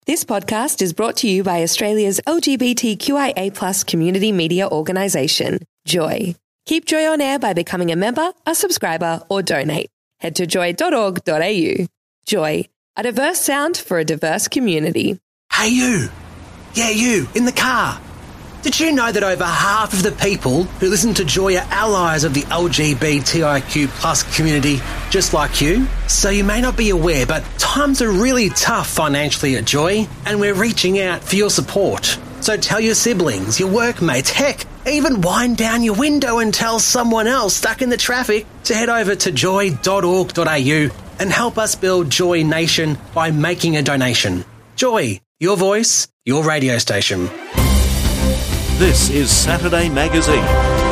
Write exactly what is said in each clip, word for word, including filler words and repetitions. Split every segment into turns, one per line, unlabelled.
This podcast is brought to you by Australia's L G B T Q I A plus community media organisation, Joy. Keep Joy on air by becoming a member, a subscriber, or donate. Head to joy dot org dot a u. Joy, a diverse sound for a diverse community.
Hey you! Yeah, you, in the car. Did you know that over half of the people who listen to Joy are allies of the L G B T I Q plus community, just like you? So you may not be aware, but times are really tough financially at Joy, and we're reaching out for your support. So tell your siblings, your workmates, heck, even wind down your window and tell someone else stuck in the traffic to head over to joy dot org dot a u and help us build Joy Nation by making a donation. Joy, your voice, your radio station.
This is Saturday Magazine.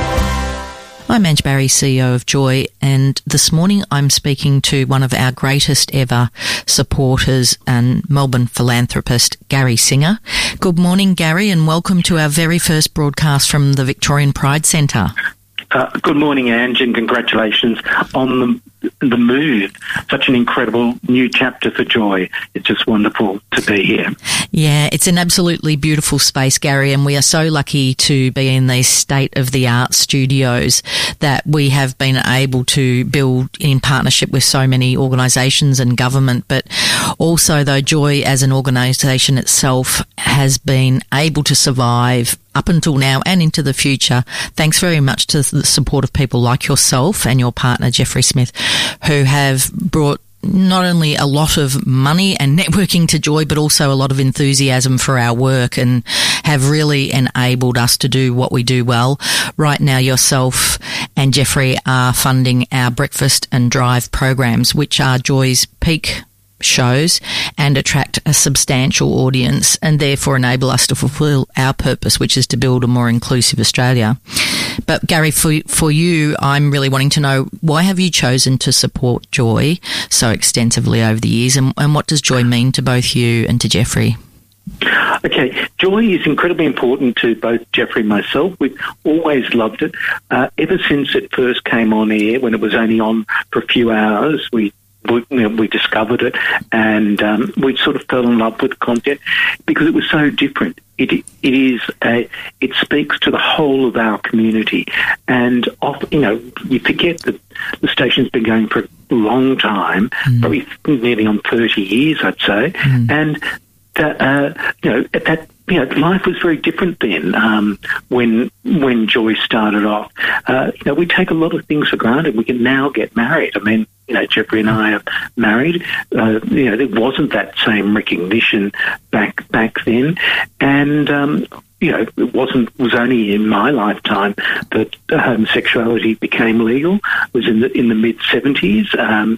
I'm Ange Barry, C E O of Joy, and this morning I'm speaking to one of our greatest ever supporters and Melbourne philanthropist, Gary Singer. Good morning, Gary, and welcome to our very first broadcast from the Victorian Pride Centre.
Uh, good morning, Ange, and congratulations on the the move. Such an incredible new chapter for Joy. It's just wonderful to be here.
Yeah, it's an absolutely beautiful space, Gary, and we are so lucky to be in these state-of-the-art studios that we have been able to build in partnership with so many organisations and government, but also, though, Joy as an organisation itself has been able to survive up until now and into the future, thanks very much to the support of people like yourself and your partner, Jeffrey Smith, who have brought not only a lot of money and networking to Joy, but also a lot of enthusiasm for our work and have really enabled us to do what we do well. Right now, yourself and Jeffrey are funding our breakfast and drive programs, which are Joy's peak shows and attract a substantial audience and therefore enable us to fulfil our purpose, which is to build a more inclusive Australia. But Gary, for, for you, I'm really wanting to know, why have you chosen to support Joy so extensively over the years, and, and what does Joy mean to both you and to Jeffrey?
Okay, Joy is incredibly important to both Jeffrey and myself. We've always loved it. Uh, ever since it first came on air, when it was only on for a few hours, we We, you know, we discovered it, and um, we sort of fell in love with the content because it was so different. It it is a it speaks to the whole of our community, and off, you know, you forget that the station's been going for a long time, mm. probably nearly on thirty years, I'd say, mm. and that uh, you know at that. You know, life was very different then um, when when Joy started off. Uh, you know, we take a lot of things for granted. We can now get married. I mean, you know, Jeffrey and I are married. Uh, you know, there wasn't that same recognition back back then, and um, you know, it wasn't was only in my lifetime that homosexuality became legal. It was in the in the mid seventies. Um,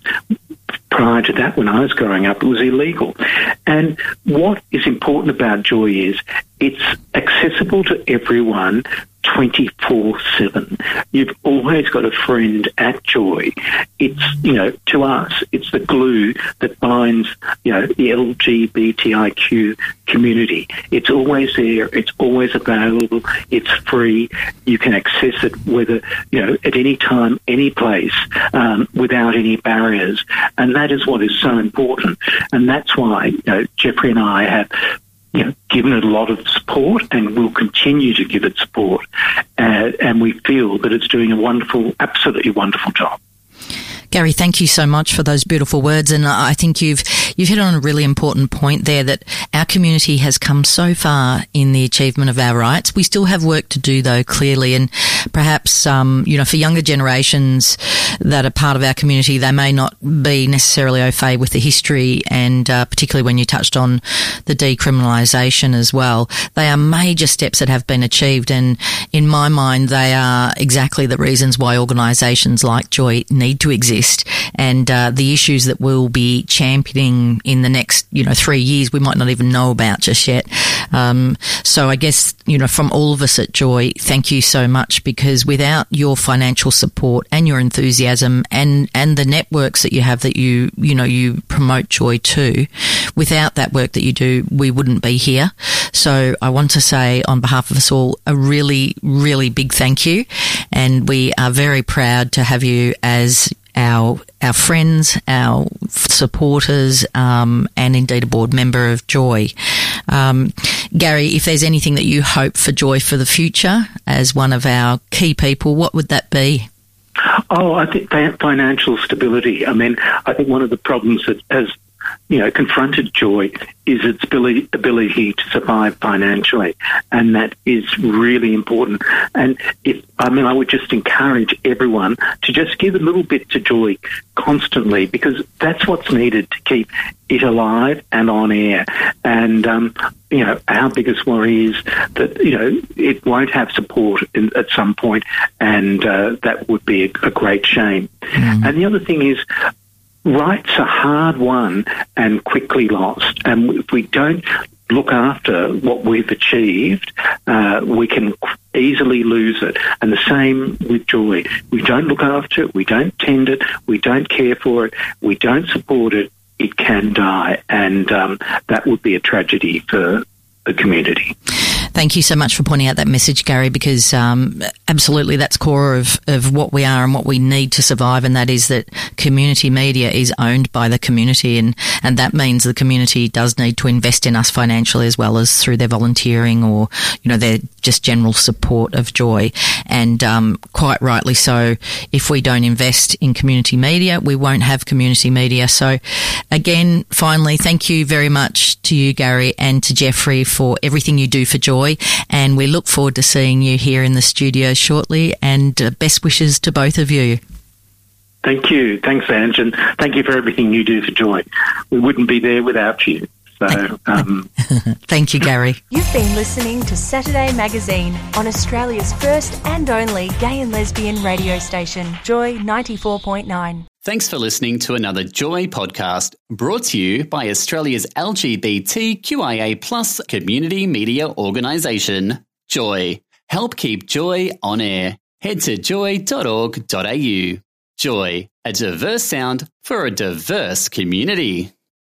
Prior to that, when I was growing up, it was illegal. And what is important about Joy is it's accessible to everyone twenty-four seven. You've always got a friend at Joy. It's, you know, to us, it's the glue that binds, you know, the L G B T I Q community. It's always there. It's always available. It's free. You can access it whether, you know, at any time, any place, um, without any barriers. And that is what is so important. And that's why, you know, Jeffrey and I have, you know, given it a lot of support and will continue to give it support. Uh, and we feel that it's doing a wonderful, absolutely wonderful job.
Gary, thank you so much for those beautiful words, and I think you've you've hit on a really important point there, that our community has come so far in the achievement of our rights. We still have work to do, though, clearly, and perhaps um, you know, for younger generations that are part of our community, they may not be necessarily au fait with the history, and uh, particularly when you touched on the decriminalisation as well. They are major steps that have been achieved, and in my mind, they are exactly the reasons why organisations like Joy need to exist. And uh, the issues that we'll be championing in the next, you know, three years, we might not even know about just yet. Um, so I guess, you know, from all of us at Joy, thank you so much, because without your financial support and your enthusiasm and, and the networks that you have that you, you know, you promote Joy to, without that work that you do, we wouldn't be here. So I want to say on behalf of us all, a really, really big thank you. And we are very proud to have you as our our friends, our supporters, um, and indeed a board member of Joy. Um, Gary, if there's anything that you hope for Joy for the future as one of our key people, what would that be?
Oh, I think financial stability. I mean, I think one of the problems that has, you know, confronted Joy is its ability, ability to survive financially, and that is really important. And if I mean, I would just encourage everyone to just give a little bit to Joy constantly, because that's what's needed to keep it alive and on air. And um, you know, our biggest worry is that, you know, it won't have support in, at some point, and uh, that would be a, a great shame. Mm. And the other thing is, rights are hard won and quickly lost. And if we don't look after what we've achieved, uh, we can easily lose it. And the same with Joy. We don't look after it, we don't tend it, we don't care for it, we don't support it, it can die. And um, that would be a tragedy for the community.
Thank you so much for pointing out that message, Gary, because um, absolutely that's core of, of what we are and what we need to survive, and that is that community media is owned by the community, and, and that means the community does need to invest in us financially as well as through their volunteering or, you know, their just general support of Joy. And um, quite rightly so, if we don't invest in community media, we won't have community media. So again, finally, thank you very much to you, Gary, and to Jeffrey for everything you do for Joy. And we look forward to seeing you here in the studio shortly, and uh, best wishes to both of you.
Thank you. Thanks, Ange, and thank you for everything you do for Joy. We wouldn't be there without you. So, um...
Thank you, Gary.
You've been listening to Saturday Magazine on Australia's first and only gay and lesbian radio station, Joy ninety-four point nine.
Thanks for listening to another Joy podcast, brought to you by Australia's L G B T Q I A plus community media organisation, Joy. Help keep Joy on air. Head to joy dot org dot a u. Joy, a diverse sound for a diverse community.